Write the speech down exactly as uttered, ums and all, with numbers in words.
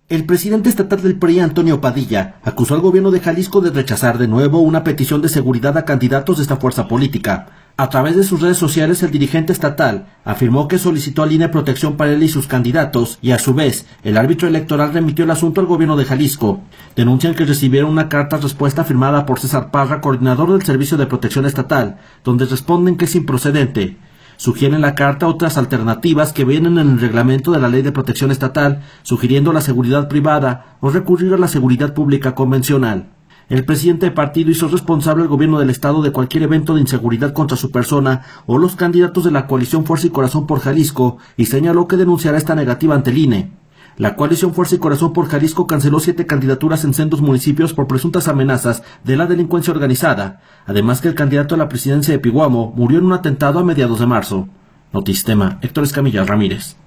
El presidente estatal del P R I, Antonio Padilla, acusó al gobierno de Jalisco de rechazar de nuevo una petición de seguridad a candidatos de esta fuerza política. A través de sus redes sociales, el dirigente estatal afirmó que solicitó al I N E protección para él y sus candidatos, y a su vez, el árbitro electoral remitió el asunto al gobierno de Jalisco. Denuncian que recibieron una carta respuesta firmada por César Parra, coordinador del Servicio de Protección Estatal, donde responden que es improcedente. Sugieren en la carta otras alternativas que vienen en el reglamento de la Ley de Protección Estatal, sugiriendo la seguridad privada o recurrir a la seguridad pública convencional. El presidente del partido hizo responsable al gobierno del estado de cualquier evento de inseguridad contra su persona o los candidatos de la coalición Fuerza y Corazón por Jalisco y señaló que denunciará esta negativa ante el I N E. La coalición Fuerza y Corazón por Jalisco canceló siete candidaturas en sendos municipios por presuntas amenazas de la delincuencia organizada, además que el candidato a la presidencia de Piguamo murió en un atentado a mediados de marzo. Notistema, Héctor Escamilla Ramírez.